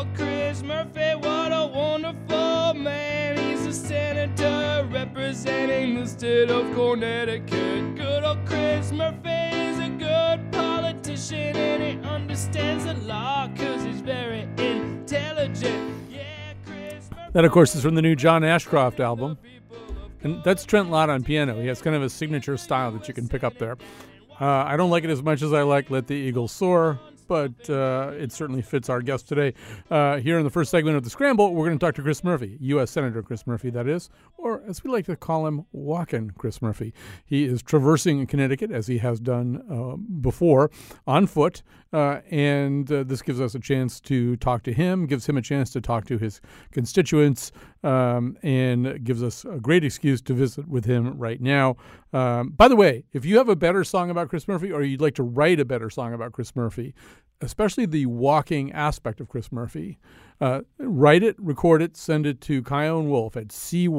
old Chris Murphy, what a wonderful man. He's a senator representing the state of Connecticut. Good old Chris Murphy is a good politician, and he understands the law because he's very intelligent. Yeah, Chris Murphy. That, of course, is from the new John Ashcroft album. And that's Trent Lott on piano. He has kind of a signature style that you can pick up there. I don't like it as much as I like Let the Eagles Soar, but it certainly fits our guest today. Here in the first segment of The Scramble, we're going to talk to Chris Murphy, U.S. Senator Chris Murphy, that is, or as we like to call him, Walkin' Chris Murphy. He is traversing Connecticut, as he has done before, on foot, and this gives us a chance to talk to him, gives him a chance to talk to his constituents, and gives us a great excuse to visit with him right now. By the way, if you have a better song about Chris Murphy, or you'd like to write a better song about Chris Murphy, especially the walking aspect of Chris Murphy, write it, record it, send it to Chion Wolf at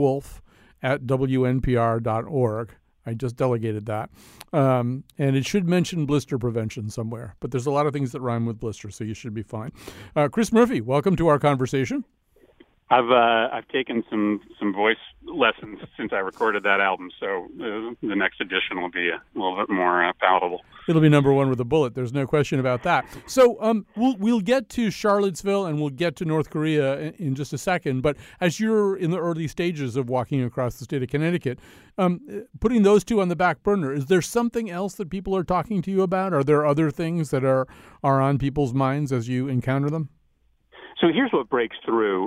cwolf@wnpr.org. I just delegated that. And it should mention blister prevention somewhere. But there's a lot of things that rhyme with blister, so you should be fine. Chris Murphy, welcome to our conversation. I've taken some voice lessons since I recorded that album, so the next edition will be a little bit more palatable. It'll be number one with a bullet. There's no question about that. So we'll get to Charlottesville and we'll get to North Korea in just a second. But as you're in the early stages of walking across the state of Connecticut, putting those two on the back burner, is there something else that people are talking to you about? Are there other things that are on people's minds as you encounter them? So here's what breaks through.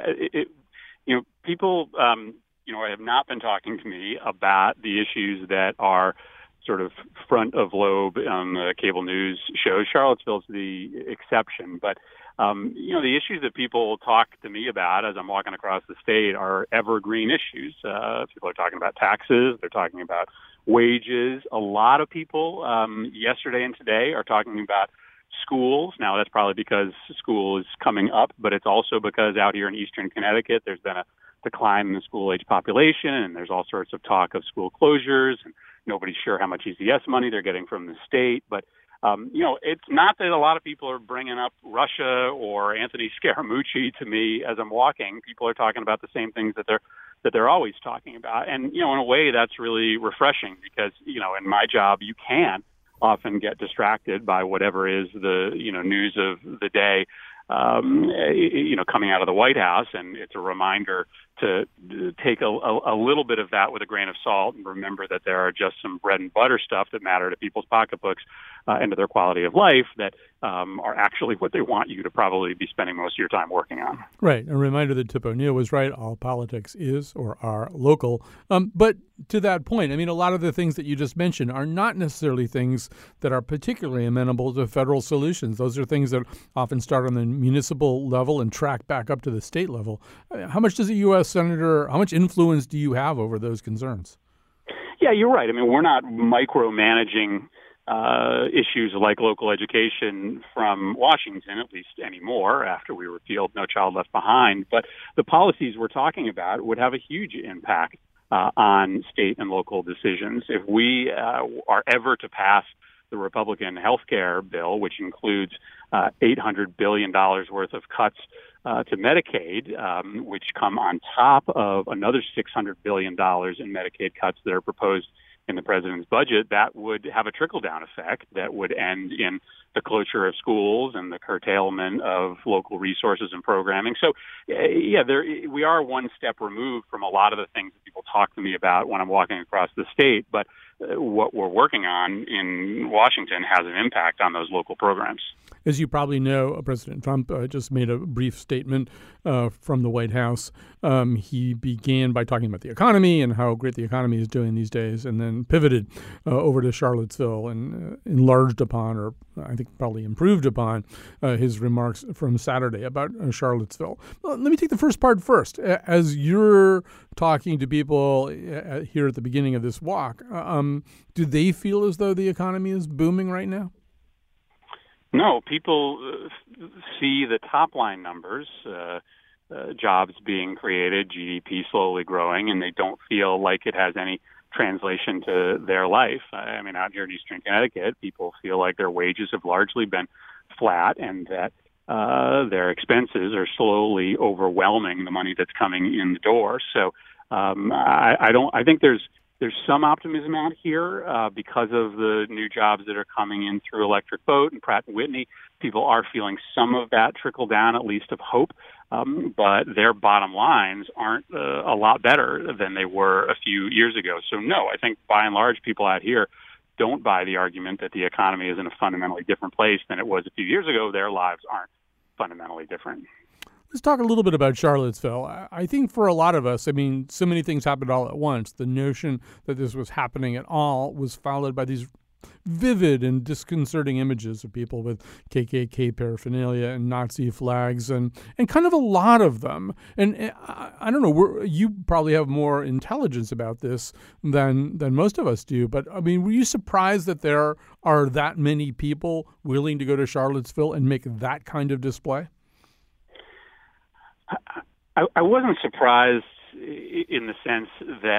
People, have not been talking to me about the issues that are sort of front of lobe on the cable news shows. Charlottesville's the exception, but the issues that people talk to me about as I'm walking across the state are evergreen issues. People are talking about taxes. They're talking about wages. A lot of people yesterday and today are talking about schools. Now, that's probably because school is coming up, but it's also because out here in eastern Connecticut, there's been a decline in the school-age population, and there's all sorts of talk of school closures, and nobody's sure how much ECS money they're getting from the state. But, it's not that a lot of people are bringing up Russia or Anthony Scaramucci to me as I'm walking. People are talking about the same things that they're always talking about. And, in a way, that's really refreshing because, in my job, you can often get distracted by whatever is the news of the day, coming out of the White House, and it's a reminder to take a little bit of that with a grain of salt and remember that there are just some bread and butter stuff that matter to people's pocketbooks and to their quality of life that are actually what they want you to probably be spending most of your time working on. Right. A reminder that Tip O'Neill was right. All politics is or are local. But to that point, I mean, a lot of the things that you just mentioned are not necessarily things that are particularly amenable to federal solutions. Those are things that often start on the municipal level and track back up to the state level. How much does a U.S. Senator, how much influence do you have over those concerns? Yeah, you're right. I mean, we're not micromanaging issues like local education from Washington, at least anymore, after we repealed No Child Left Behind. But the policies we're talking about would have a huge impact on state and local decisions. If we are ever to pass the Republican health care bill, which includes $800 billion worth of cuts to Medicaid, which come on top of another $600 billion in Medicaid cuts that are proposed in the president's budget, that would have a trickle-down effect that would end in the closure of schools and the curtailment of local resources and programming. So, we are one step removed from a lot of the things that people talk to me about when I'm walking across the state, but what we're working on in Washington has an impact on those local programs. As you probably know, President Trump just made a brief statement from the White House. He began by talking about the economy and how great the economy is doing these days, and then pivoted over to Charlottesville and enlarged upon, or I think probably improved upon, his remarks from Saturday about Charlottesville. Well, let me take the first part first. As you're talking to people here at the beginning of this walk, do they feel as though the economy is booming right now? No, people see the top line numbers, jobs being created, GDP slowly growing, and they don't feel like it has any translation to their life. I mean, out here in eastern Connecticut, people feel like their wages have largely been flat and that their expenses are slowly overwhelming the money that's coming in the door. So I think there's some optimism out here because of the new jobs that are coming in through Electric Boat and Pratt & Whitney. People are feeling some of that trickle down, at least of hope, but their bottom lines aren't a lot better than they were a few years ago. So, no, I think by and large people out here don't buy the argument that the economy is in a fundamentally different place than it was a few years ago. Their lives aren't fundamentally different. Let's talk a little bit about Charlottesville. I think for a lot of us, I mean, so many things happened all at once. The notion that this was happening at all was followed by these vivid and disconcerting images of people with KKK paraphernalia and Nazi flags and kind of a lot of them. And I don't know, you probably have more intelligence about this than most of us do. But, I mean, were you surprised that there are that many people willing to go to Charlottesville and make that kind of display? I wasn't surprised in the sense that,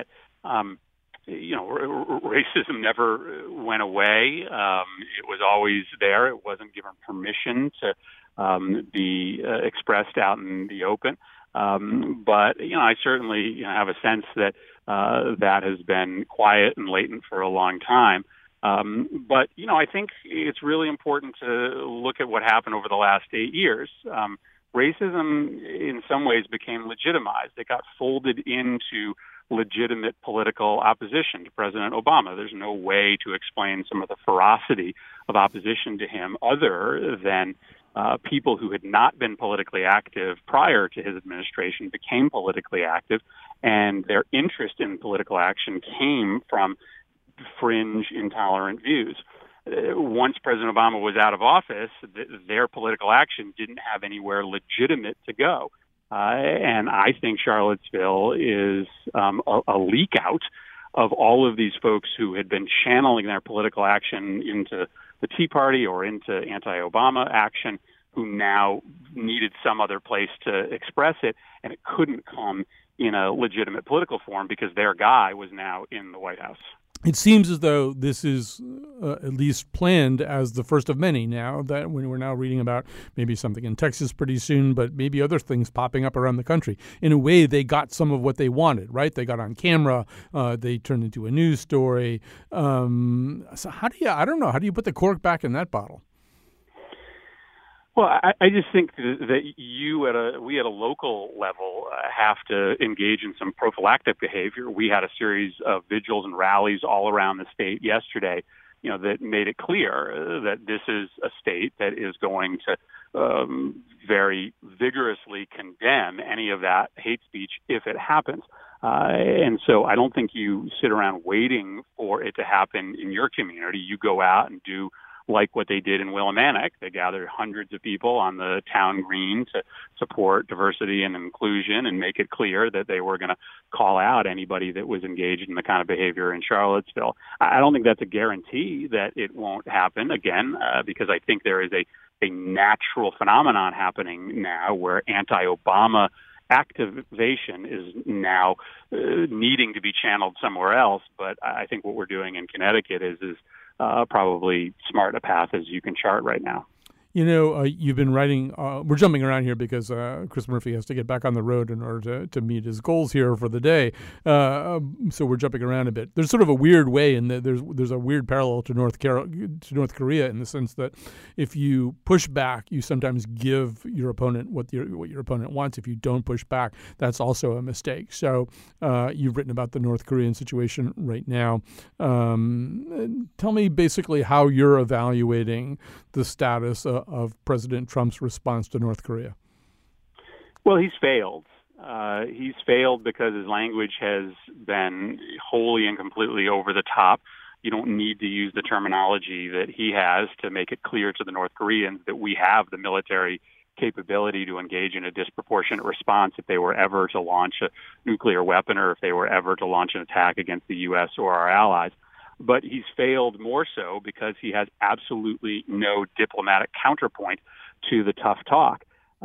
racism never went away. It was always there. It wasn't given permission to be expressed out in the open. But I certainly have a sense that that has been quiet and latent for a long time. But I think it's really important to look at what happened over the last 8 years. Racism, in some ways, became legitimized. It got folded into legitimate political opposition to President Obama. There's no way to explain some of the ferocity of opposition to him other than people who had not been politically active prior to his administration became politically active, and their interest in political action came from fringe, intolerant views. Once President Obama was out of office, their political action didn't have anywhere legitimate to go. And I think Charlottesville is a leak out of all of these folks who had been channeling their political action into the Tea Party or into anti-Obama action, who now needed some other place to express it, and it couldn't come in a legitimate political form because their guy was now in the White House. It seems as though this is at least planned as the first of many now, that when we're now reading about maybe something in Texas pretty soon, but maybe other things popping up around the country. In a way, they got some of what they wanted, right? They got on camera. They turned into a news story. So how do you put the cork back in that bottle? Well, I just think that we at a local level have to engage in some prophylactic behavior. We had a series of vigils and rallies all around the state yesterday, that made it clear that this is a state that is going to very vigorously condemn any of that hate speech if it happens. And so I don't think you sit around waiting for it to happen in your community. You go out and do like what they did in Willimantic. They gathered hundreds of people on the town green to support diversity and inclusion and make it clear that they were going to call out anybody that was engaged in the kind of behavior in Charlottesville. I don't think that's a guarantee that it won't happen again, because I think there is a natural phenomenon happening now where anti-Obama activation is now needing to be channeled somewhere else. But I think what we're doing in Connecticut is probably smart a path as you can chart right now. You've been writing, we're jumping around here because Chris Murphy has to get back on the road in order to meet his goals here for the day. So we're jumping around a bit. There's sort of a weird way, and there's a weird parallel to North Korea in the sense that if you push back, you sometimes give your opponent what your opponent wants. If you don't push back, that's also a mistake. So you've written about the North Korean situation right now. Tell me basically how you're evaluating the status of President Trump's response to North Korea. Well, he's failed. He's failed because his language has been wholly and completely over the top. You don't need to use the terminology that he has to make it clear to the North Koreans that we have the military capability to engage in a disproportionate response if they were ever to launch a nuclear weapon or if they were ever to launch an attack against the U.S. or our allies. But he's failed more so because he has absolutely no diplomatic counterpoint to the tough talk.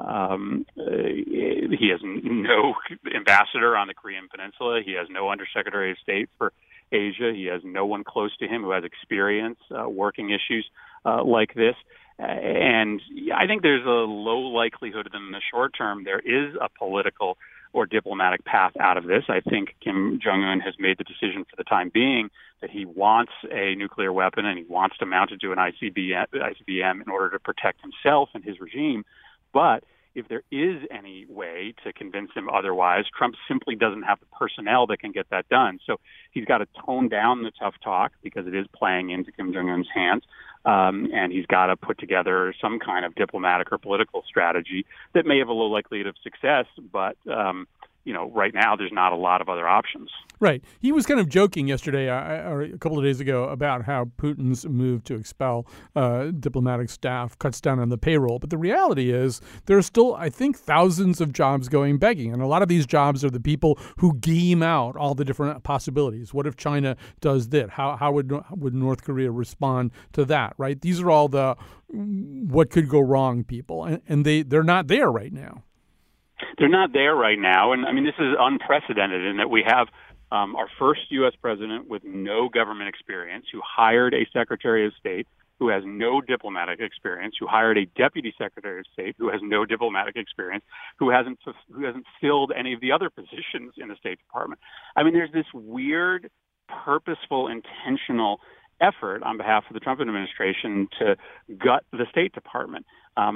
He has no ambassador on the Korean Peninsula. He has no undersecretary of state for Asia. He has no one close to him who has experience working issues like this. And I think there's a low likelihood that in the short term there is a political or diplomatic path out of this. I think Kim Jong-un has made the decision for the time being that he wants a nuclear weapon and he wants to mount it to an ICBM in order to protect himself and his regime. But if there is any way to convince him otherwise, Trump simply doesn't have the personnel that can get that done. So he's got to tone down the tough talk because it is playing into Kim Jong-un's hands. And he's got to put together some kind of diplomatic or political strategy that may have a low likelihood of success, but right now there's not a lot of other options. Right. He was kind of joking yesterday or a couple of days ago about how Putin's move to expel diplomatic staff cuts down on the payroll. But the reality is there are still, I think, thousands of jobs going begging. And a lot of these jobs are the people who game out all the different possibilities. What if China does this? How would North Korea respond to that? Right. These are all the what could go wrong people. And they're not there right now. They're not there right now. And I mean, this is unprecedented in that we have our first U.S. president with no government experience who hired a Secretary of State who has no diplomatic experience, who hired a Deputy Secretary of State who has no diplomatic experience, who hasn't filled any of the other positions in the State Department. I mean, there's this weird, purposeful, intentional effort on behalf of the Trump administration to gut the State Department.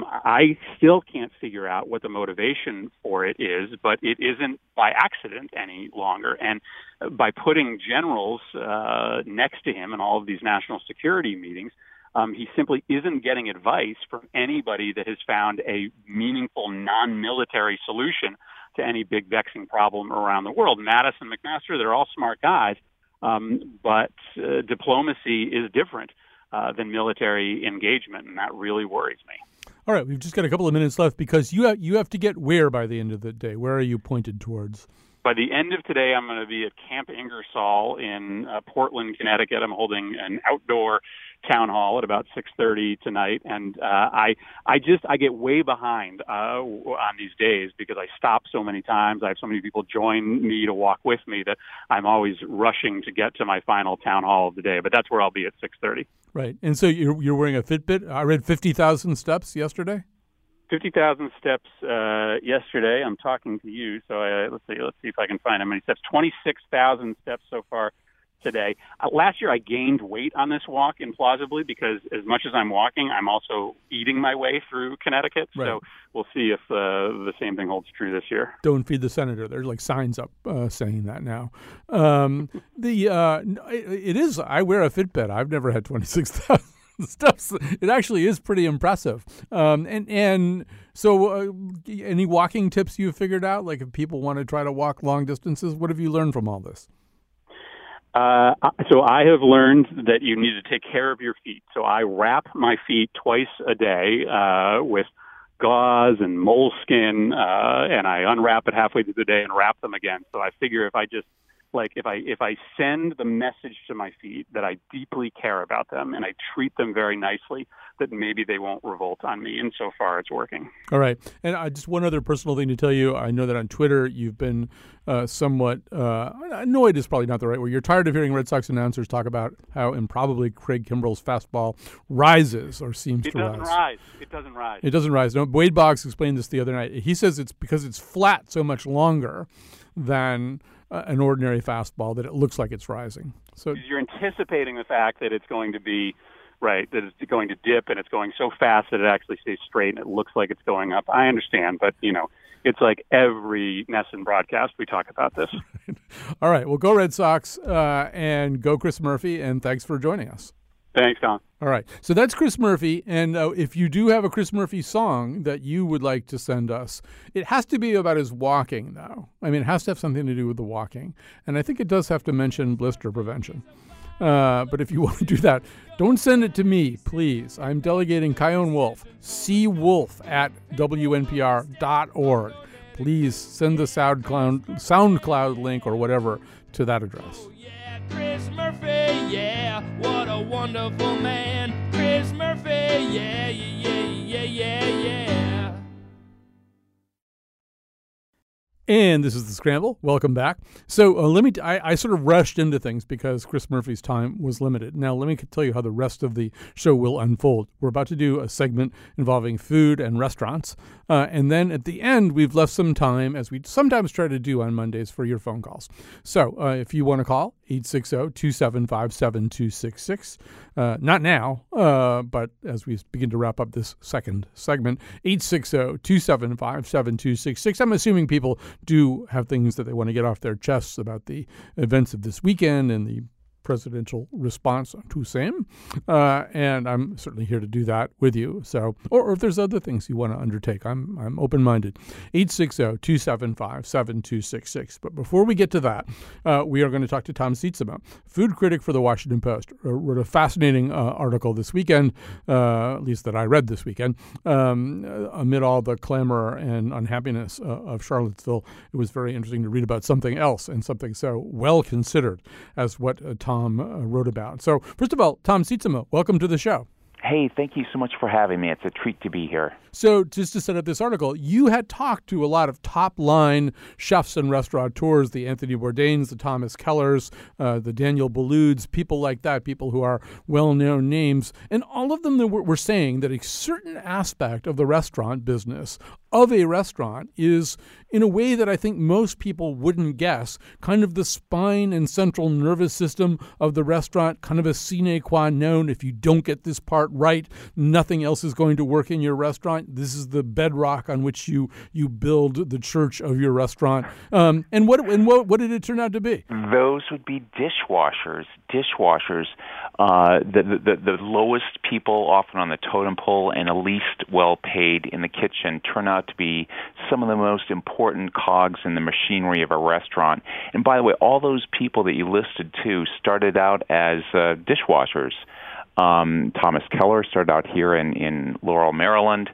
I still can't figure out what the motivation for it is, but it isn't by accident any longer. And by putting generals next to him in all of these national security meetings, he simply isn't getting advice from anybody that has found a meaningful non-military solution to any big vexing problem around the world. Mattis and McMaster, they're all smart guys, but diplomacy is different than military engagement, and that really worries me. All right, we've just got a couple of minutes left because you have to get where by the end of the day? Where are you pointed towards? By the end of today, I'm going to be at Camp Ingersoll in Portland, Connecticut. I'm holding an outdoor town hall at about 6:30 tonight, and I get way behind on these days because I stop so many times. I have so many people join me to walk with me that I'm always rushing to get to my final town hall of the day. But that's where I'll be at 6:30. Right, and so you're wearing a Fitbit. I read 50,000 steps yesterday. 50,000 steps yesterday. I'm talking to you, so let's see if I can find how many steps. 26,000 steps so far today. Last year, I gained weight on this walk implausibly because as much as I'm walking, I'm also eating my way through Connecticut. Right. So we'll see if the same thing holds true this year. Don't feed the senator. There's like signs up saying that now. It is. I wear a Fitbit. I've never had 26,000 steps. It actually is pretty impressive. And so any walking tips you've figured out? Like if people want to try to walk long distances, what have you learned from all this? So I have learned that you need to take care of your feet. So I wrap my feet twice a day with gauze and moleskin, and I unwrap it halfway through the day and wrap them again. So I figure if I send the message to my feet that I deeply care about them and I treat them very nicely, that maybe they won't revolt on me. And so far, it's working. All right. And just one other personal thing to tell you. I know that on Twitter, you've been somewhat annoyed is probably not the right word. You're tired of hearing Red Sox announcers talk about how improbably Craig Kimbrell's fastball rises or seems to rise. It doesn't rise. It doesn't rise. No, Wade Boggs explained this the other night. He says it's because it's flat so much longer than an ordinary fastball that it looks like it's rising. So you're anticipating the fact that it's going to be right, that it's going to dip and it's going so fast that it actually stays straight and it looks like it's going up. I understand, but it's like every NESN broadcast we talk about this. All right, well, go Red Sox and go Chris Murphy, and thanks for joining us. Thanks, Tom. All right. So that's Chris Murphy. And if you do have a Chris Murphy song that you would like to send us, it has to be about his walking, though. I mean, it has to have something to do with the walking. And I think it does have to mention blister prevention. But if you want to do that, don't send it to me, please. I'm delegating Chion Wolf, cwolf@WNPR.org. Please send the SoundCloud link or whatever to that address. Chris Murphy, yeah, what a wonderful man. Chris Murphy, yeah, yeah, yeah, yeah, yeah. And this is The Scramble. Welcome back. So I sort of rushed into things because Chris Murphy's time was limited. Now, let me tell you how the rest of the show will unfold. We're about to do a segment involving food and restaurants. And then at the end, we've left some time, as we sometimes try to do on Mondays, for your phone calls. So if you want to call, 860-275-7266. Not now, but as we begin to wrap up this second segment, 860-275-7266. I'm assuming people do have things that they want to get off their chests about the events of this weekend and the presidential response to same. And I'm certainly here to do that with you. So, or if there's other things you want to undertake, I'm open-minded. 860-275-7266. But before we get to that, we are going to talk to Tom Sietsema, food critic for the Washington Post. Wrote a fascinating article this weekend, at least that I read this weekend. Amid all the clamor and unhappiness of Charlottesville, it was very interesting to read about something else and something so well considered as what Tom wrote about. So, first of all, Tom Sietsema, welcome to the show. Hey, thank you so much for having me. It's a treat to be here. So, just to set up this article, you had talked to a lot of top-line chefs and restaurateurs, the Anthony Bourdains, the Thomas Kellers, the Daniel Boulud's, people like that, people who are well-known names, and all of them were saying that a certain aspect of the restaurant business, of a restaurant, is, in a way that I think most people wouldn't guess, kind of the spine and central nervous system of the restaurant, kind of a sine qua non. If you don't get this part right, nothing else is going to work in your restaurant. This is the bedrock on which you build the church of your restaurant. And what did it turn out to be? Those would be dishwashers. The lowest people often on the totem pole and the least well paid in the kitchen turn out to be some of the most important cogs in the machinery of a restaurant. And by the way, all those people that you listed too started out as dishwashers. Thomas Keller started out here in Laurel, Maryland,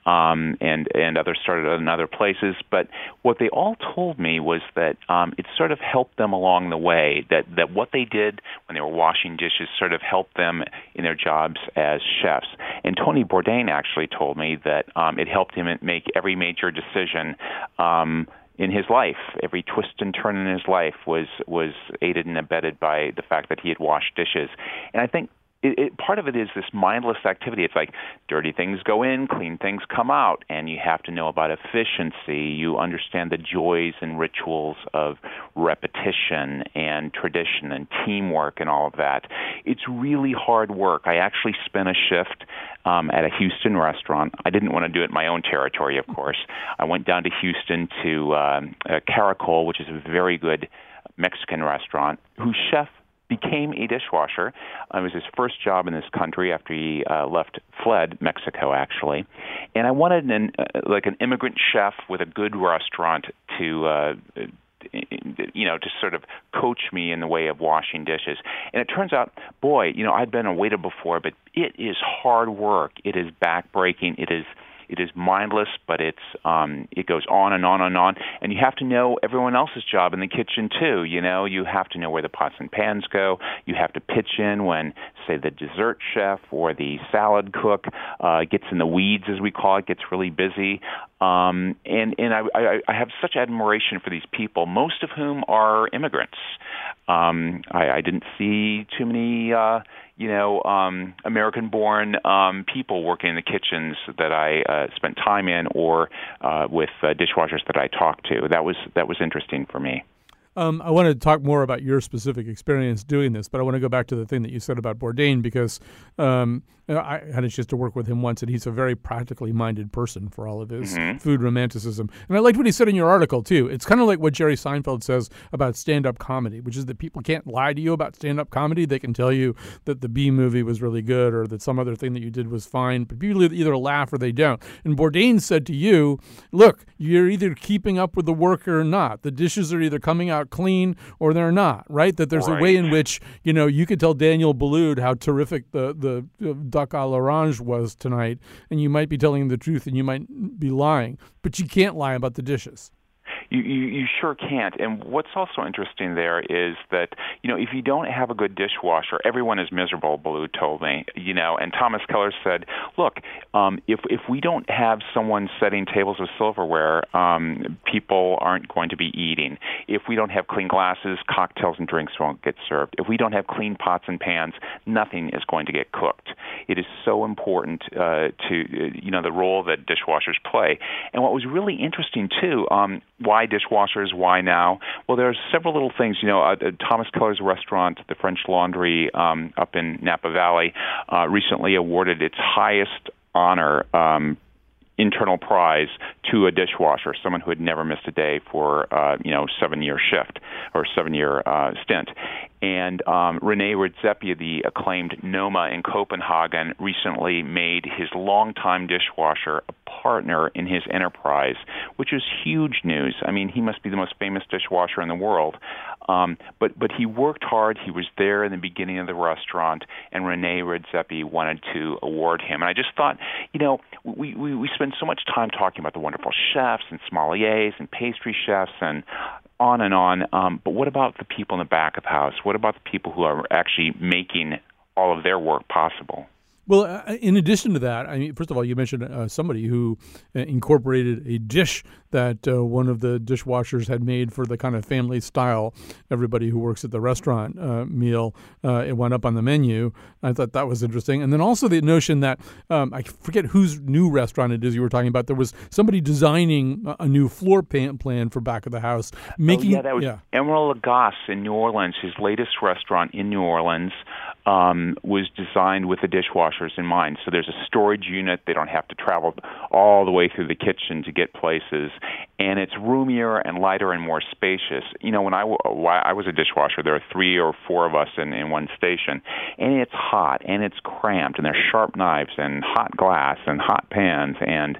and others started in other places. But what they all told me was that it sort of helped them along the way, that what they did when they were washing dishes sort of helped them in their jobs as chefs. And Tony Bourdain actually told me that it helped him make every major decision in his life. Every twist and turn in his life was aided and abetted by the fact that he had washed dishes. And I think part of it is this mindless activity. It's like dirty things go in, clean things come out, and you have to know about efficiency. You understand the joys and rituals of repetition and tradition and teamwork and all of that. It's really hard work. I actually spent a shift at a Houston restaurant. I didn't want to do it in my own territory, of course. I went down to Houston to Caracol, which is a very good Mexican restaurant, whose chef became a dishwasher. It was his first job in this country after he fled Mexico, actually. And I wanted an immigrant chef with a good restaurant to sort of coach me in the way of washing dishes. And it turns out, boy, I'd been a waiter before, but it is hard work. It is backbreaking. It is mindless, but it goes on and on and on. And you have to know everyone else's job in the kitchen too. You have to know where the pots and pans go. You have to pitch in when, say, the dessert chef or the salad cook gets in the weeds, as we call it, gets really busy. And I have such admiration for these people, most of whom are immigrants. I didn't see too many American-born people working in the kitchens that I spent time in, or with dishwashers that I talked to. That was interesting for me. I want to talk more about your specific experience doing this, but I want to go back to the thing that you said about Bourdain, because I had a chance to work with him once, and he's a very practically minded person for all of his food romanticism. And I liked what he said in your article, too. It's kind of like what Jerry Seinfeld says about stand-up comedy, which is that people can't lie to you about stand-up comedy. They can tell you that the B movie was really good or that some other thing that you did was fine, but people either laugh or they don't. And Bourdain said to you, look, you're either keeping up with the work or not. The dishes are either coming out clean or they're not, right? That there's a way in which, you could tell Daniel Boulud how terrific the duck à l'orange was tonight, and you might be telling him the truth and you might be lying, but you can't lie about the dishes. You sure can't. And what's also interesting there is that, if you don't have a good dishwasher, everyone is miserable, Baloo told me, and Thomas Keller said, look, if we don't have someone setting tables of silverware, people aren't going to be eating. If we don't have clean glasses, cocktails and drinks won't get served. If we don't have clean pots and pans, nothing is going to get cooked. It is so important to the role that dishwashers play. And what was really interesting too, why dishwashers? Why now? Well, there's several little things. Thomas Keller's restaurant, the French Laundry, up in Napa Valley, recently awarded its highest honor, internal prize, to a dishwasher, someone who had never missed a day for 7-year shift or 7-year stint. And Rene Redzepi, the acclaimed Noma in Copenhagen, recently made his longtime dishwasher a partner in his enterprise, which is huge news. I mean, he must be the most famous dishwasher in the world. But he worked hard. He was there in the beginning of the restaurant, and Rene Redzepi wanted to award him. And I just thought, we spend so much time talking about the wonderful chefs and sommeliers and pastry chefs and on. But what about the people in the back of the house? What about the people who are actually making all of their work possible? Well, in addition to that, I mean, first of all, you mentioned somebody who incorporated a dish that one of the dishwashers had made for the kind of family style, everybody who works at the restaurant meal. It went up on the menu. I thought that was interesting. And then also the notion that, I forget whose new restaurant it is you were talking about, there was somebody designing a new floor plan for back of the house. That was Emeril Lagasse in New Orleans. His latest restaurant in New Orleans was designed with the dishwashers in mind. So there's a storage unit. They don't have to travel all the way through the kitchen to get places. And it's roomier and lighter and more spacious. When I was a dishwasher, there are 3 or 4 of us in one station. And it's hot and it's cramped and there's sharp knives and hot glass and hot pans. And,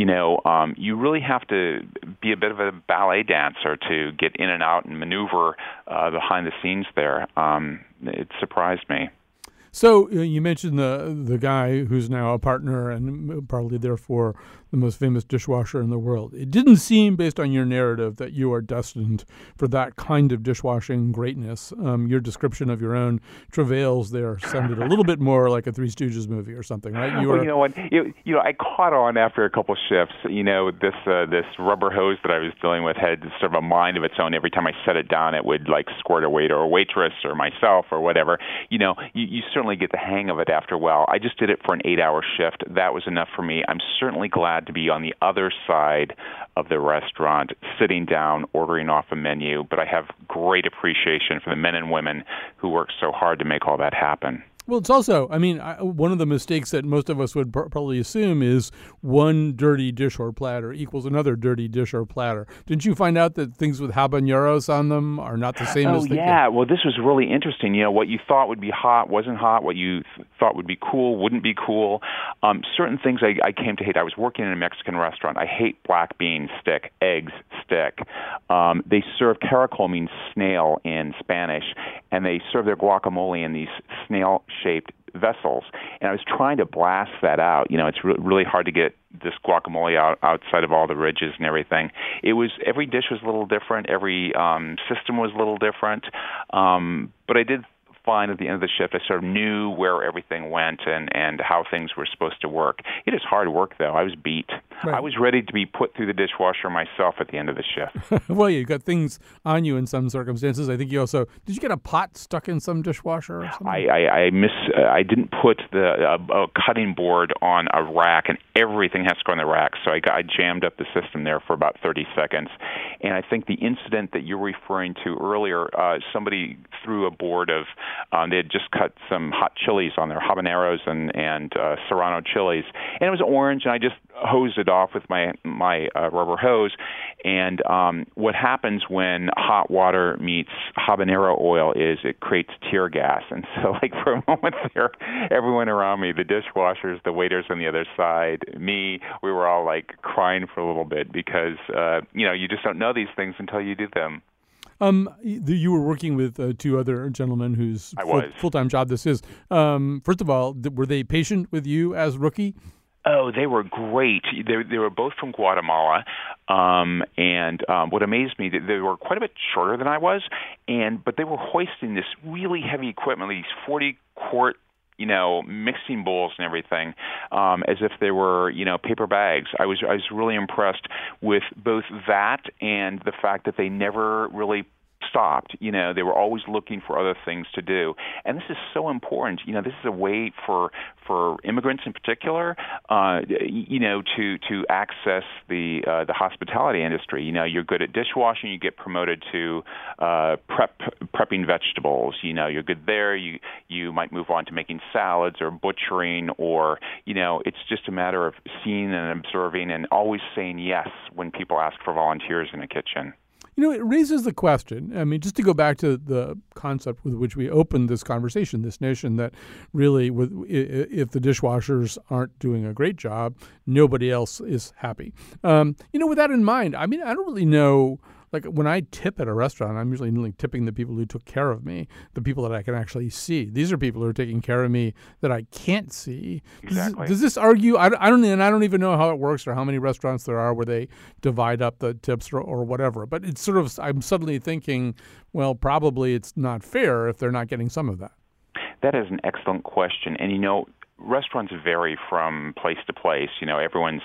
you really have to be a bit of a ballet dancer to get in and out and maneuver behind the scenes there. It surprised me. So you mentioned the guy who's now a partner and probably therefore the most famous dishwasher in the world. It didn't seem, based on your narrative, that you are destined for that kind of dishwashing greatness. Your description of your own travails there sounded a little bit more like a Three Stooges movie or something, right? You know what? I caught on after a couple shifts. This rubber hose that I was dealing with had sort of a mind of its own. Every time I set it down, it would squirt a waiter or waitress or myself or whatever. You certainly get the hang of it after a while. I just did it for an 8-hour shift. That was enough for me. I'm certainly glad to be on the other side of the restaurant, sitting down, ordering off a menu, but I have great appreciation for the men and women who work so hard to make all that happen. Well, it's also, one of the mistakes that most of us would probably assume is one dirty dish or platter equals another dirty dish or platter. Didn't you find out that things with habaneros on them are not the same as they Well, this was really interesting. What you thought would be hot wasn't hot. What you thought would be cool wouldn't be cool. Certain things I came to hate. I was working in a Mexican restaurant. I hate black beans stick, eggs stick. They serve caracol, means snail in Spanish, and they serve their guacamole in these snail-shaped vessels. And I was trying to blast that out. It's really hard to get this guacamole outside of all the ridges and everything. Every dish was a little different. Every system was a little different. But I did find at the end of the shift, I sort of knew where everything went and how things were supposed to work. It is hard work, though. I was beat. Right. I was ready to be put through the dishwasher myself at the end of the shift. Well, you got things on you in some circumstances. I think you also did you get a pot stuck in some dishwasher or something? I didn't put the cutting board on a rack, and everything has to go on the rack. So I jammed up the system there for about 30 seconds. And I think the incident that you're referring to earlier, somebody threw a board of they had just cut some hot chilies on there, habaneros and serrano chilies, and it was orange, and I just hosed it off with my rubber hose. And what happens when hot water meets habanero oil is it creates tear gas. And so, for a moment there, everyone around me, the dishwashers, the waiters on the other side, me, we were all crying for a little bit because you just don't know these things until you do them. You were working with 2 other gentlemen whose full-time job this is. First of all, were they patient with you as rookie? Oh, they were great. They were both from Guatemala. And what amazed me, that they were quite a bit shorter than I was, but they were hoisting this really heavy equipment, these 40-quart mixing bowls and everything, as if they were, paper bags. I was really impressed with both that and the fact that they never really stopped. They were always looking for other things to do. And this is so important. This is a way for immigrants in particular, to access the hospitality industry. You're good at dishwashing, you get promoted to prepping vegetables. You're good there. You might move on to making salads or butchering, or it's just a matter of seeing and observing and always saying yes when people ask for volunteers in a kitchen. It raises the question. I mean, just to go back to the concept with which we opened this conversation, this notion that really, if the dishwashers aren't doing a great job, nobody else is happy. With that in mind, I mean, I don't really know. Like when I tip at a restaurant, I'm usually only tipping the people who took care of me, the people that I can actually see. These are people who are taking care of me that I can't see. Exactly. Does this argue? I don't even know how it works or how many restaurants there are where they divide up the tips or whatever. But it's sort of, I'm suddenly thinking, well, probably it's not fair if they're not getting some of that. That is an excellent question. And, restaurants vary from place to place. Everyone's,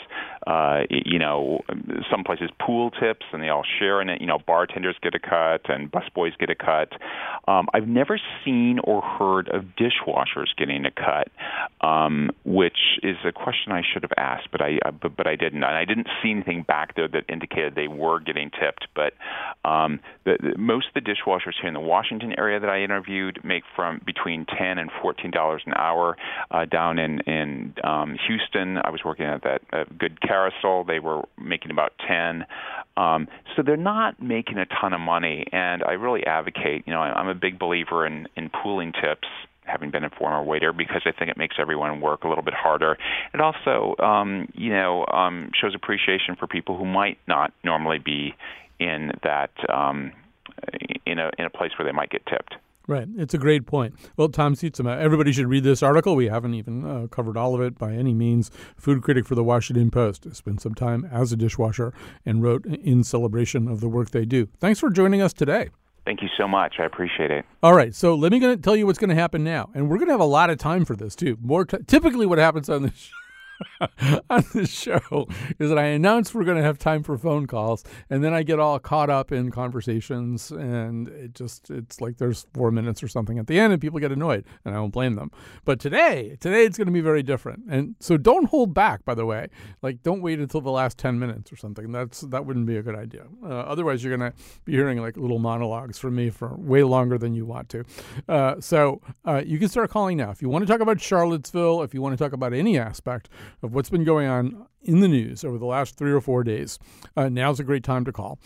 some places pool tips and they all share in it. Bartenders get a cut and busboys get a cut. I've never seen or heard of dishwashers getting a cut, which is a question I should have asked, but I didn't. And I didn't see anything back there that indicated they were getting tipped. But most of the dishwashers here in the Washington area that I interviewed make from between $10 and $14 an hour. Down in Houston, I was working at that Good Carousel. They were making about 10. So they're not making a ton of money, and I really advocate. I'm a big believer in pooling tips, having been a former waiter, because I think it makes everyone work a little bit harder. It also, shows appreciation for people who might not normally be in that in a place where they might get tipped. Right. It's a great point. Well, Tom Sietsema, everybody should read this article. We haven't even covered all of it by any means. Food critic for the Washington Post, spent some time as a dishwasher and wrote in celebration of the work they do. Thanks for joining us today. Thank you so much. I appreciate it. All right. So let me tell you what's going to happen now. And we're going to have a lot of time for this, too. Typically what happens on this on this show is that I announce we're going to have time for phone calls, and then I get all caught up in conversations, and it's like there's 4 minutes or something at the end, and people get annoyed, and I don't blame them. But today it's going to be very different. And so don't hold back, by the way. Like, don't wait until the last 10 minutes or something. That wouldn't be a good idea. Otherwise, you're going to be hearing like little monologues from me for way longer than you want to. So you can start calling now. If you want to talk about Charlottesville, if you want to talk about any aspect of what's been going on in the news over the last 3 or 4 days, now's a great time to call.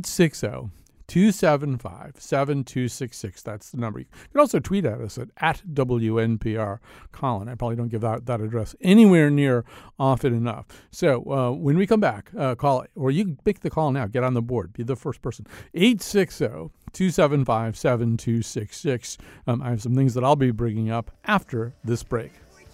860-275-7266. That's the number. You can also tweet at us at WNPR Colin. I probably don't give that address anywhere near often enough. So when we come back, call, or you can make the call now. Get on the board. Be the first person. 860-275-7266. I have some things that I'll be bringing up after this break.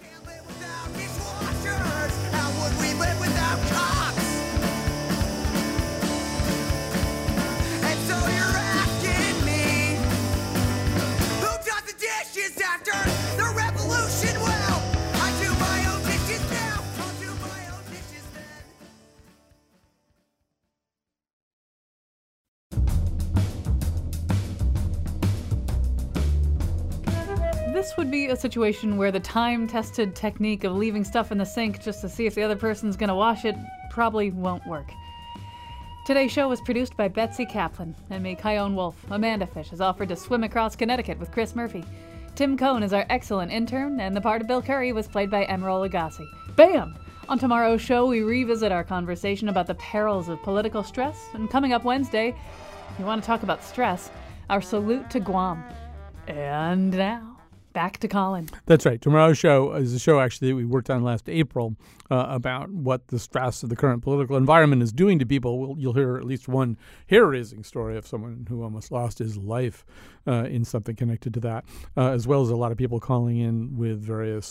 This would be a situation where the time-tested technique of leaving stuff in the sink just to see if the other person's going to wash it probably won't work. Today's show was produced by Betsy Kaplan, and me, Kyone Wolf. Amanda Fish has offered to swim across Connecticut with Chris Murphy. Tim Cohn is our excellent intern, and the part of Bill Curry was played by Emeril Lagasse. Bam! On tomorrow's show, we revisit our conversation about the perils of political stress, and coming up Wednesday, if you want to talk about stress, our salute to Guam. And now, back to Colin. That's right. Tomorrow's show is a show actually that we worked on last April about what the stress of the current political environment is doing to people. You'll hear at least one hair-raising story of someone who almost lost his life in something connected to that, as well as a lot of people calling in with various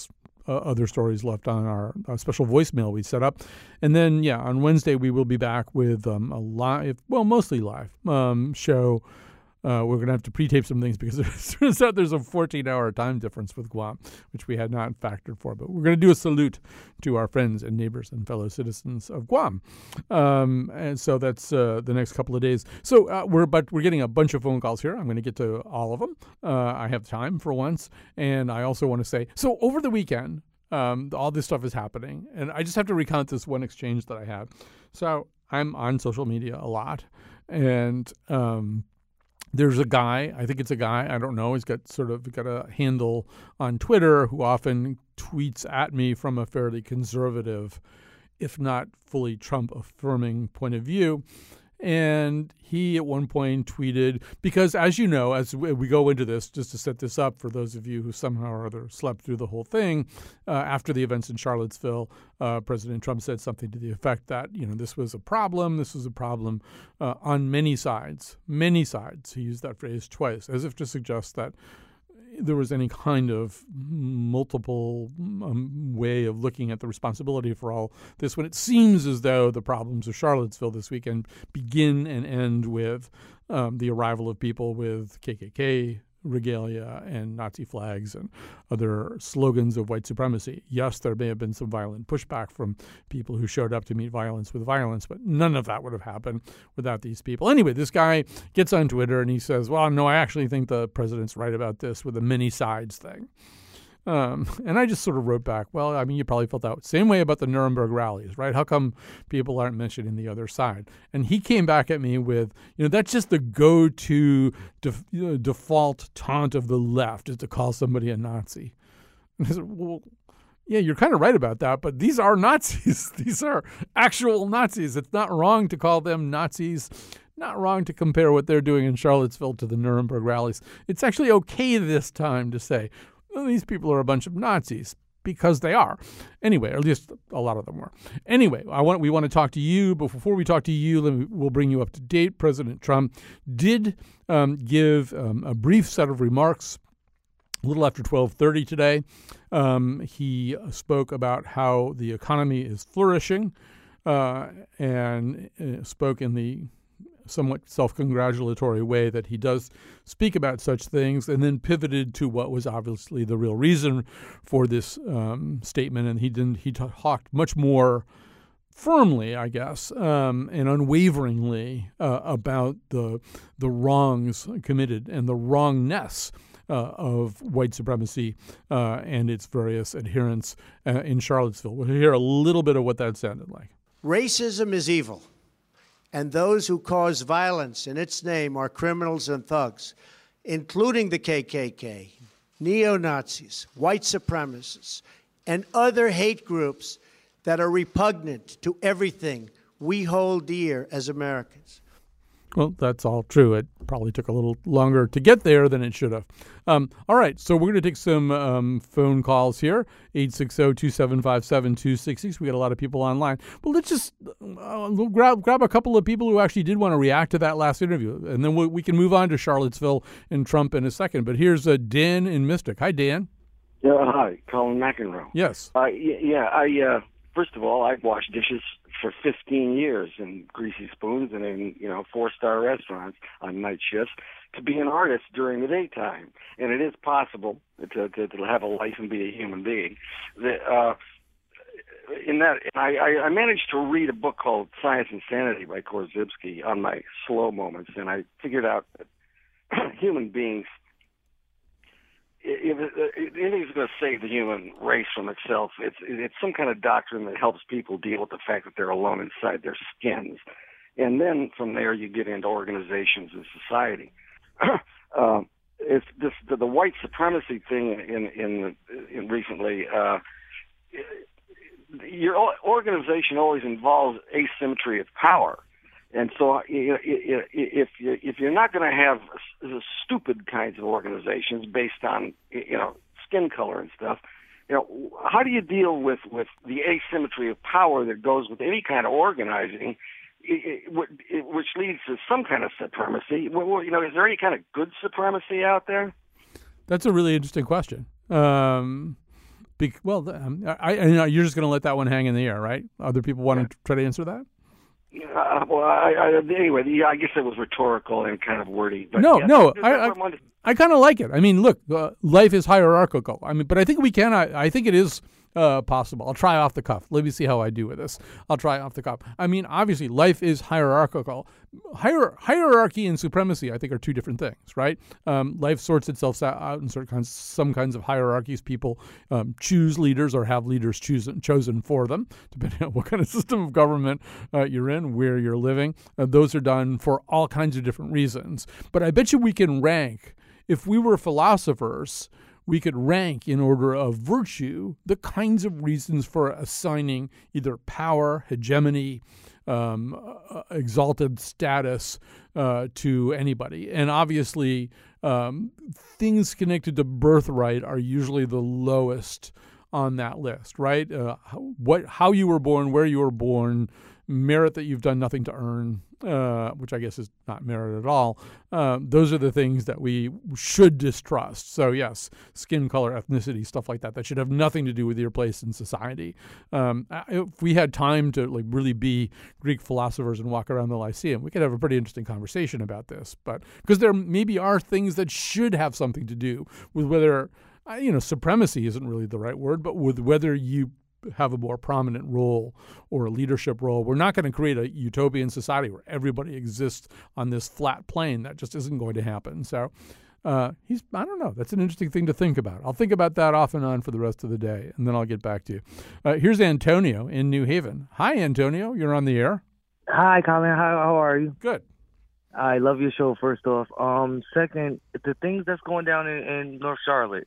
other stories left on our special voicemail we set up. And then, on Wednesday we will be back with a live, mostly live show. We're going to have to pre-tape some things because it turns out there's a 14-hour time difference with Guam, which we had not factored for. But we're going to do a salute to our friends and neighbors and fellow citizens of Guam. And so that's the next couple of days. So we're getting a bunch of phone calls here. I'm going to get to all of them. I have time for once. And I also want to say, so over the weekend, all this stuff is happening. And I just have to recount this one exchange that I had. So I'm on social media a lot. And there's a guy, I think it's a guy, I don't know, he's got a handle on Twitter who often tweets at me from a fairly conservative, if not fully Trump-affirming point of view. And he at one point tweeted, because as you know, as we go into this, just to set this up for those of you who somehow or other slept through the whole thing, after the events in Charlottesville, President Trump said something to the effect that, this was a problem on many sides. Many sides. He used that phrase twice, as if to suggest that there was any kind of multiple way of looking at the responsibility for all this, when it seems as though the problems of Charlottesville this weekend begin and end with the arrival of people with KKK regalia and Nazi flags and other slogans of white supremacy. Yes, there may have been some violent pushback from people who showed up to meet violence with violence, but none of that would have happened without these people. Anyway, this guy gets on Twitter and he says, well, no, I actually think the president's right about this with the many sides thing. And I just sort of wrote back, well, I mean, you probably felt that same way about the Nuremberg rallies, right? How come people aren't mentioning the other side? And he came back at me with, that's just the go-to default taunt of the left, is to call somebody a Nazi. And I said, well, yeah, you're kind of right about that, but these are Nazis. These are actual Nazis. It's not wrong to call them Nazis. Not wrong to compare what they're doing in Charlottesville to the Nuremberg rallies. It's actually okay this time to say, well, these people are a bunch of Nazis, because they are. Anyway, or at least a lot of them were. Anyway, we want to talk to you, but before we talk to you, we'll bring you up to date. President Trump did give a brief set of remarks a little after 12:30 today. He spoke about how the economy is flourishing and spoke in the somewhat self-congratulatory way that he does speak about such things, and then pivoted to what was obviously the real reason for this statement. And he talked much more firmly, I guess, and unwaveringly about the wrongs committed and the wrongness of white supremacy and its various adherents in Charlottesville. We'll hear a little bit of what that sounded like. Racism is evil, and those who cause violence in its name are criminals and thugs, including the KKK, neo-Nazis, white supremacists, and other hate groups that are repugnant to everything we hold dear as Americans. Well, that's all true. It probably took a little longer to get there than it should have. All right, so we're going to take some phone calls here, 860-275-7266. We got a lot of people online. But let's just grab a couple of people who actually did want to react to that last interview, and then we can move on to Charlottesville and Trump in a second. But here's Dan in Mystic. Hi, Dan. Yeah, hi, Colin McEnroe. Yes. First of all, I've washed dishes for 15 years in greasy spoons and in, 4-star restaurants on night shifts to be an artist during the daytime. And it is possible to have a life and be a human being. I managed to read a book called Science and Sanity by Korzybski on my slow moments, and I figured out that human beings, if anything's going to save the human race from itself, it's some kind of doctrine that helps people deal with the fact that they're alone inside their skins. And then from there you get into organizations and society. It's the white supremacy thing in recently. Your organization always involves asymmetry of power. And so if you're not going to have stupid kinds of organizations based on, skin color and stuff, how do you deal with the asymmetry of power that goes with any kind of organizing, which leads to some kind of supremacy? Is there any kind of good supremacy out there? That's a really interesting question. You're just going to let that one hang in the air, right? Other people want to try to answer that? Anyway, I guess it was rhetorical and kind of wordy. But I kind of like it. I mean, look, life is hierarchical. I mean, but I think I think it is possible. I'll try off the cuff. Let me see how I do with this. I'll try off the cuff. I mean, obviously, life is hierarchical. Hierarchy and supremacy, I think, are two different things, right? Life sorts itself out in some kinds of hierarchies. People choose leaders or have leaders chosen for them, depending on what kind of system of government you're in, where you're living. Those are done for all kinds of different reasons. But I bet you we can rank, if we were philosophers, we could rank in order of virtue the kinds of reasons for assigning either power, hegemony, exalted status to anybody. And obviously, things connected to birthright are usually the lowest on that list, right? How you were born, where you were born, merit that you've done nothing to earn, which I guess is not merit at all. Those are the things that we should distrust. So yes, skin color, ethnicity, stuff like that should have nothing to do with your place in society. If we had time to really be Greek philosophers and walk around the Lyceum, we could have a pretty interesting conversation about this. But because there maybe are things that should have something to do with whether, supremacy isn't really the right word, but with whether you have a more prominent role or a leadership role. We're not going to create a utopian society where everybody exists on this flat plane. That just isn't going to happen. So I don't know. That's an interesting thing to think about. I'll think about that off and on for the rest of the day, and then I'll get back to you. Here's Antonio in New Haven. Hi, Antonio. You're on the air. Hi, Colin. How are you? Good. I love your show, first off. Second, the things that's going down in North Charlotte,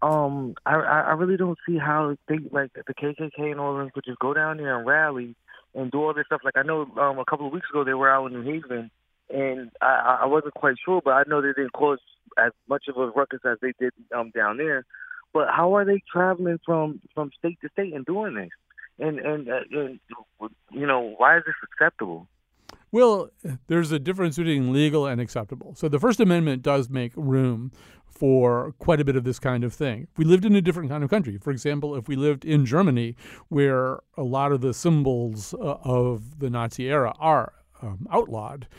I really don't see how they, like the KKK and all of them, could just go down there and rally and do all this stuff. Like I know a couple of weeks ago they were out in New Haven, and I wasn't quite sure, but I know they didn't cause as much of a ruckus as they did down there. But how are they traveling from state to state and doing this? And why is this acceptable? Well, there's a difference between legal and acceptable. So the First Amendment does make room for quite a bit of this kind of thing. If we lived in a different kind of country, for example, if we lived in Germany, where a lot of the symbols of the Nazi era are outlawed,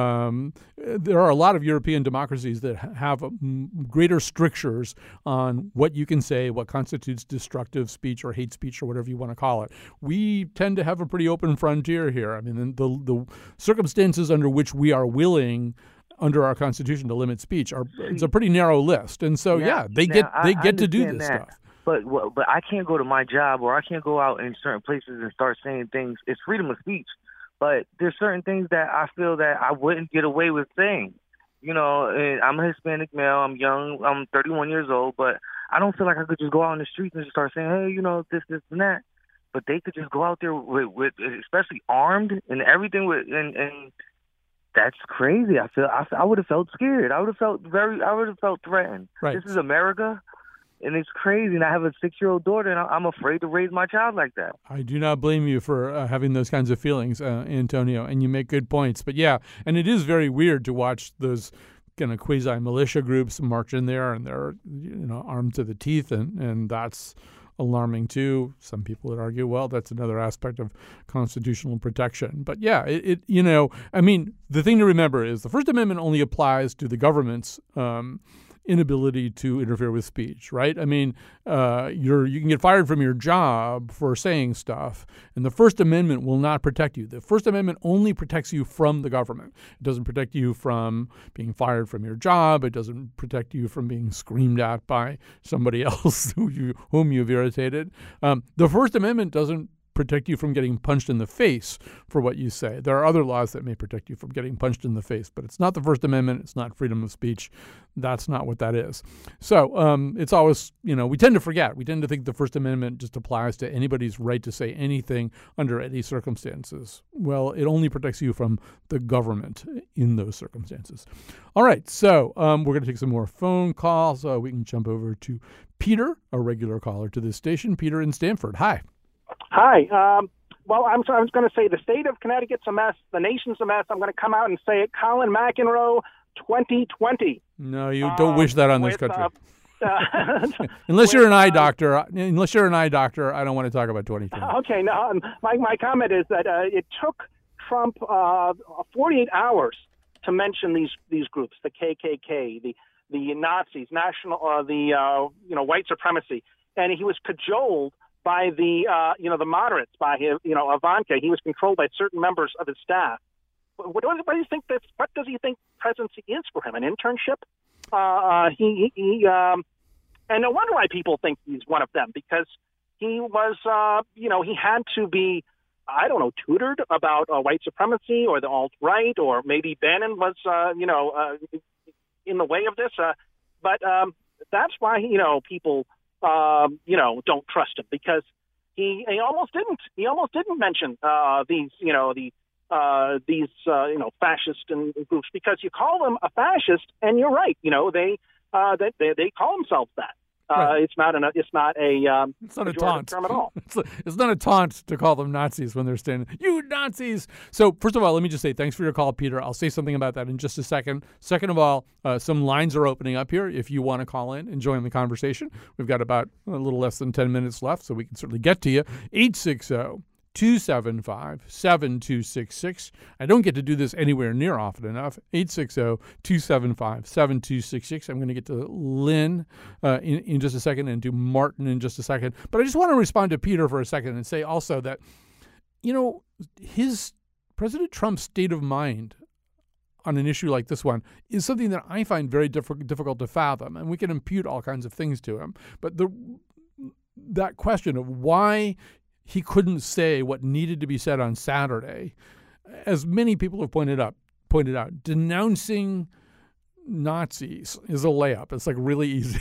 there are a lot of European democracies that have greater strictures on what you can say, what constitutes destructive speech or hate speech or whatever you want to call it. We tend to have a pretty open frontier here. I mean, the circumstances under which we are willing under our Constitution to limit speech it's a pretty narrow list. And so, they get to do this stuff. But I can't go to my job or I can't go out in certain places and start saying things. It's freedom of speech. But there's certain things that I feel that I wouldn't get away with saying. And I'm a Hispanic male. I'm young. I'm 31 years old. But I don't feel like I could just go out in the streets and just start saying, hey, this, and that. But they could just go out there with especially armed and everything and that's crazy. I would have felt scared. I would have felt threatened. Right. This is America. And it's crazy, and I have a 6-year-old daughter, and I'm afraid to raise my child like that. I do not blame you for having those kinds of feelings, Antonio, and you make good points. But yeah, and it is very weird to watch those kind of quasi-militia groups march in there, and they're armed to the teeth, and that's alarming too. Some people would argue, well, that's another aspect of constitutional protection. But yeah, the thing to remember is the First Amendment only applies to the government's inability to interfere with speech, right? I mean, you can get fired from your job for saying stuff, and the First Amendment will not protect you. The First Amendment only protects you from the government. It doesn't protect you from being fired from your job. It doesn't protect you from being screamed at by somebody else whom you've irritated. The First Amendment doesn't protect you from getting punched in the face for what you say. There are other laws that may protect you from getting punched in the face, but it's not the First Amendment. It's not freedom of speech. That's not what that is. So it's always, we tend to forget. We tend to think the First Amendment just applies to anybody's right to say anything under any circumstances. Well, it only protects you from the government in those circumstances. All right, so we're going to take some more phone calls. We can jump over to Peter, a regular caller to this station. Peter in Stamford. Hi. Hi. Well, I was going to say the state of Connecticut's a mess. The nation's a mess. I'm going to come out and say it. Colin McEnroe, 2020. No, you don't wish that on this country. Unless you're an eye doctor, I don't want to talk about 2020. Okay, no, my comment is that it took Trump 48 hours to mention these groups, the KKK, the Nazis, white supremacy, and he was cajoled by the moderates, by Ivanka. He was controlled by certain members of his staff. What do you think? What does he think presidency is for him? An internship? And no wonder why people think he's one of them, because he was, he had to be, I don't know, tutored about white supremacy or the alt-right, or maybe Bannon was, in the way of this. But that's why, people, don't trust him, because he almost didn't. He almost didn't mention these fascist groups, because you call them a fascist, and you're right. They call themselves that. Right. It's not a taunt term at all. It's not a taunt to call them Nazis when they're standing, you Nazis. So first of all, let me just say thanks for your call, Peter. I'll say something about that in just a second. Second of all, some lines are opening up here if you want to call in and join the conversation. We've got about a little less than 10 minutes left, so we can certainly get to you. 860-275-7266. I don't get to do this anywhere near often enough. 860-275-7266. I'm going to get to Lynn in just a second and to Martin in just a second. But I just want to respond to Peter for a second and say also that, his President Trump's state of mind on an issue like this one is something that I find very difficult to fathom. And we can impute all kinds of things to him. But that question of why he couldn't say what needed to be said on Saturday, as many people have pointed out, denouncing Nazis is a layup. It's like really easy.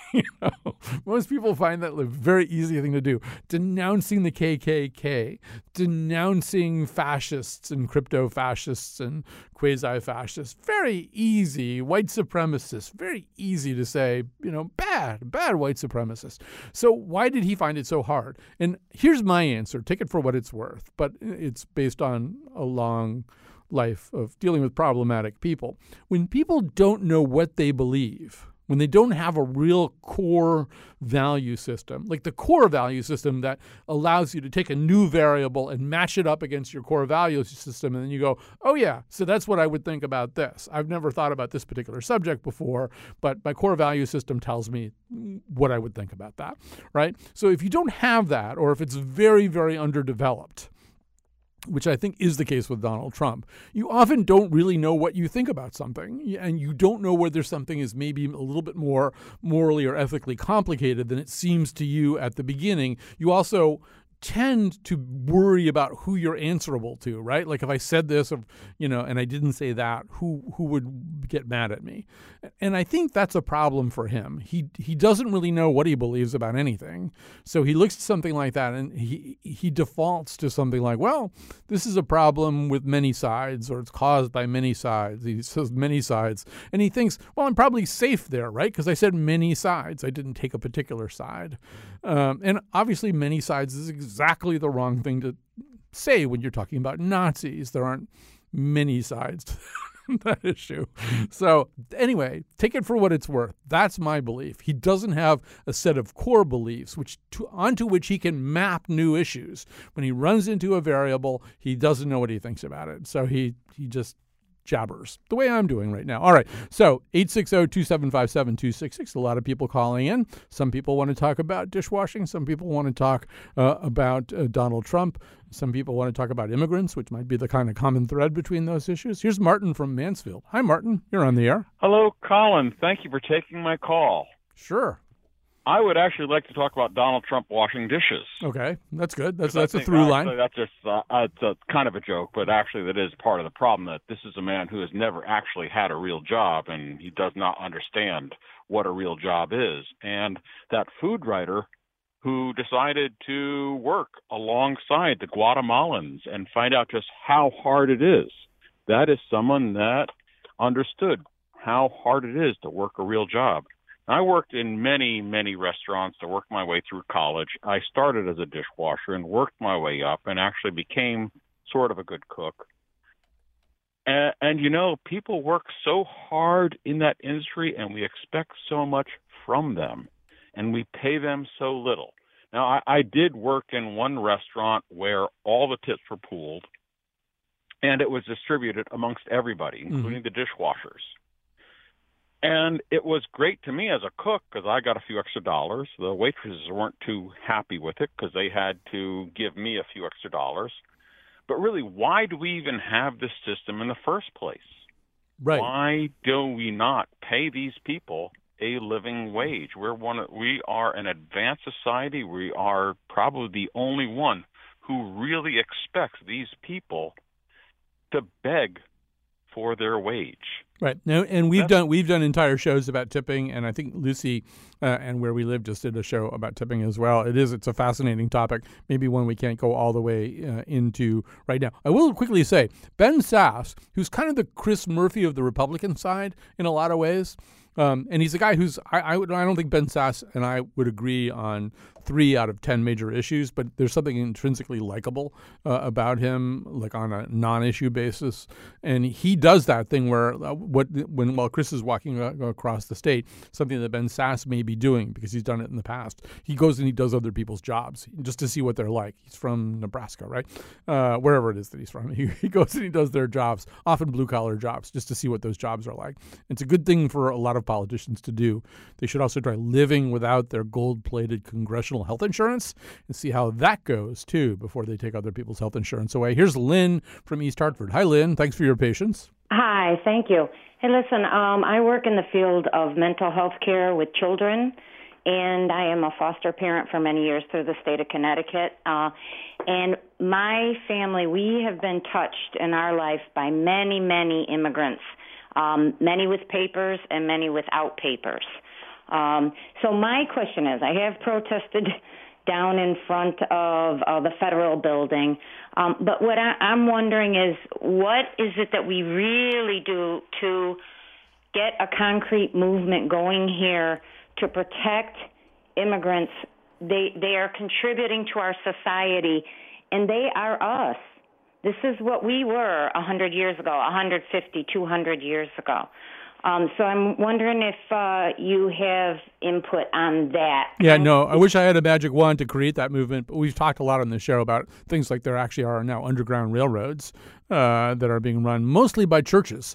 Most people find that a very easy thing to do. Denouncing the KKK, denouncing fascists and crypto-fascists and quasi-fascists, very easy. White supremacists, very easy to say, bad white supremacists. So why did he find it so hard? And here's my answer. Take it for what it's worth, but it's based on a long life of dealing with problematic people. When people don't know what they believe, when they don't have a real core value system, like the core value system that allows you to take a new variable and match it up against your core value system, and then you go, oh yeah, so that's what I would think about this. I've never thought about this particular subject before, but my core value system tells me what I would think about that, right? So if you don't have that, or if it's very, very underdeveloped, which I think is the case with Donald Trump, you often don't really know what you think about something, and you don't know whether something is maybe a little bit more morally or ethically complicated than it seems to you at the beginning. You also tend to worry about who you're answerable to, right? Like if I said this, and I didn't say that, who would get mad at me? And I think that's a problem for him. He doesn't really know what he believes about anything. So he looks at something like that and he defaults to something like, well, this is a problem with many sides, or it's caused by many sides. He says many sides. And he thinks, well, I'm probably safe there, right? Because I said many sides. I didn't take a particular side. And obviously many sides is exactly the wrong thing to say when you're talking about Nazis. There aren't many sides to that issue. So anyway, take it for what it's worth. That's my belief. He doesn't have a set of core beliefs onto which he can map new issues. When he runs into a variable, he doesn't know what he thinks about it. So he just jabbers, the way I'm doing right now. All right, so 860-275-7266. A lot of people calling in. Some people want to talk about dishwashing. Some people want to talk about Donald Trump. Some people want to talk about immigrants, which might be the kind of common thread between those issues. Here's Martin from Mansfield. Hi, Martin. You're on the air. Hello, Colin. Thank you for taking my call. Sure. I would actually like to talk about Donald Trump washing dishes. Okay, that's good. That's a through line. That's just it's a kind of a joke, but actually that is part of the problem, that this is a man who has never actually had a real job, and he does not understand what a real job is. And that food writer who decided to work alongside the Guatemalans and find out just how hard it is, that is someone that understood how hard it is to work a real job. I worked in many, many restaurants to work my way through college. I started as a dishwasher and worked my way up and actually became sort of a good cook. And people work so hard in that industry, and we expect so much from them, and we pay them so little. Now, I did work in one restaurant where all the tips were pooled, and it was distributed amongst everybody, including the dishwashers. And it was great to me as a cook because I got a few extra dollars. The waitresses weren't too happy with it because they had to give me a few extra dollars. But really, why do we even have this system in the first place? Right. Why do we not pay these people a living wage? We are an advanced society. We are probably the only one who really expects these people to beg for their wage. Right. Now, and we've done entire shows about tipping, and I think Lucy and Where We Live just did a show about tipping as well. It's a fascinating topic, maybe one we can't go all the way into right now. I will quickly say, Ben Sasse, who's kind of the Chris Murphy of the Republican side in a lot of ways, and he's a guy who's I don't think Ben Sasse and I would agree on 3 out of 10 major issues, but there's something intrinsically likable about him, like on a non-issue basis. And he does that thing where while Chris is walking across the state, something that Ben Sasse may be doing because he's done it in the past, he goes and he does other people's jobs just to see what they're like. He's from Nebraska, right? Wherever it is that he's from. He goes and he does their jobs, often blue-collar jobs, just to see what those jobs are like. It's a good thing for a lot of politicians to do. They should also try living without their gold-plated congressional health insurance and see how that goes, too, before they take other people's health insurance away. Here's Lynn from East Hartford. Hi, Lynn. Thanks for your patience. Hi, thank you. Hey, listen, I work in the field of mental health care with children, and I am a foster parent for many years through the state of Connecticut. And my family, we have been touched in our life by many, many immigrants, many with papers and many without papers. So my question is, I have protested down in front of the federal building, but what I'm wondering is, what is it that we really do to get a concrete movement going here to protect immigrants? They are contributing to our society, and they are us. This is what we were 100 years ago, 150, 200 years ago. So I'm wondering if you have input on that. Yeah, no, I wish I had a magic wand to create that movement, but we've talked a lot on the show about things like there actually are now underground railroads that are being run mostly by churches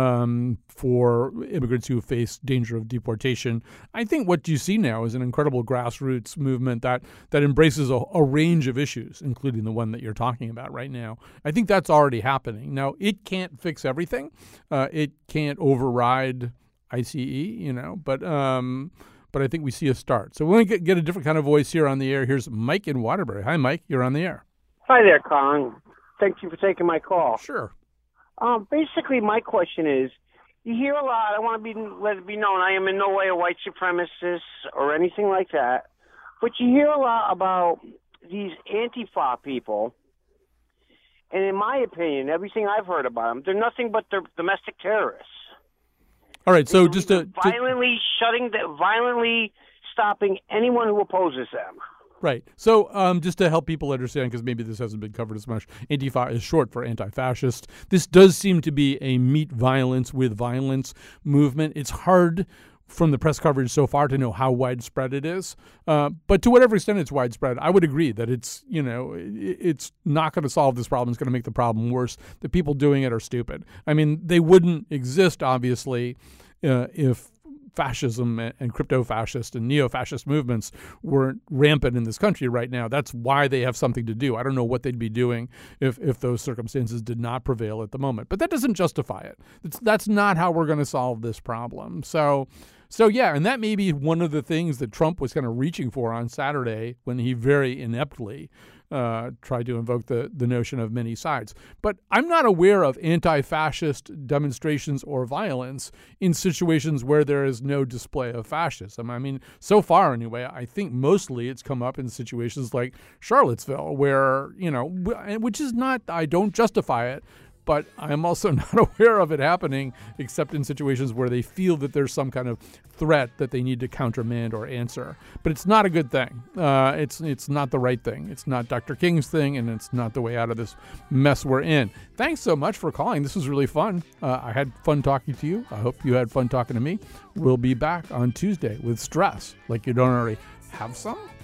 for immigrants who face danger of deportation. I think what you see now is an incredible grassroots movement that embraces a range of issues, including the one that you're talking about right now. I think that's already happening. Now, it can't fix everything. It can't override ICE, but I think we see a start. So we're going to get a different kind of voice here on the air. Here's Mike in Waterbury. Hi, Mike. You're on the air. Hi there, Colin. Thank you for taking my call. Sure. Basically, my question is, you hear a lot. I want to let it be known I am in no way a white supremacist or anything like that. But you hear a lot about these Antifa people. And in my opinion, everything I've heard about them, they're nothing but they're domestic terrorists. All right, so violently stopping anyone who opposes them. Right. So just to help people understand, because maybe this hasn't been covered as much, Antifa is short for anti-fascist. This does seem to be a meet violence with violence movement. It's hard from the press coverage so far to know how widespread it is. But to whatever extent it's widespread, I would agree that it's not going to solve this problem. It's going to make the problem worse. The people doing it are stupid. I mean, they wouldn't exist, obviously, if fascism and crypto-fascist and neo-fascist movements weren't rampant in this country right now. That's why they have something to do. I don't know what they'd be doing if those circumstances did not prevail at the moment. But that doesn't justify it. That's not how we're going to solve this problem. So yeah, and that may be one of the things that Trump was kind of reaching for on Saturday when he very ineptly tried to invoke the notion of many sides. But I'm not aware of anti-fascist demonstrations or violence in situations where there is no display of fascism. I mean, so far anyway, I think mostly it's come up in situations like Charlottesville where, which is not, I don't justify it, but I'm also not aware of it happening except in situations where they feel that there's some kind of threat that they need to countermand or answer. But it's not a good thing. It's not the right thing. It's not Dr. King's thing, and it's not the way out of this mess we're in. Thanks so much for calling. This was really fun. I had fun talking to you. I hope you had fun talking to me. We'll be back on Tuesday with stress, like you don't already have some.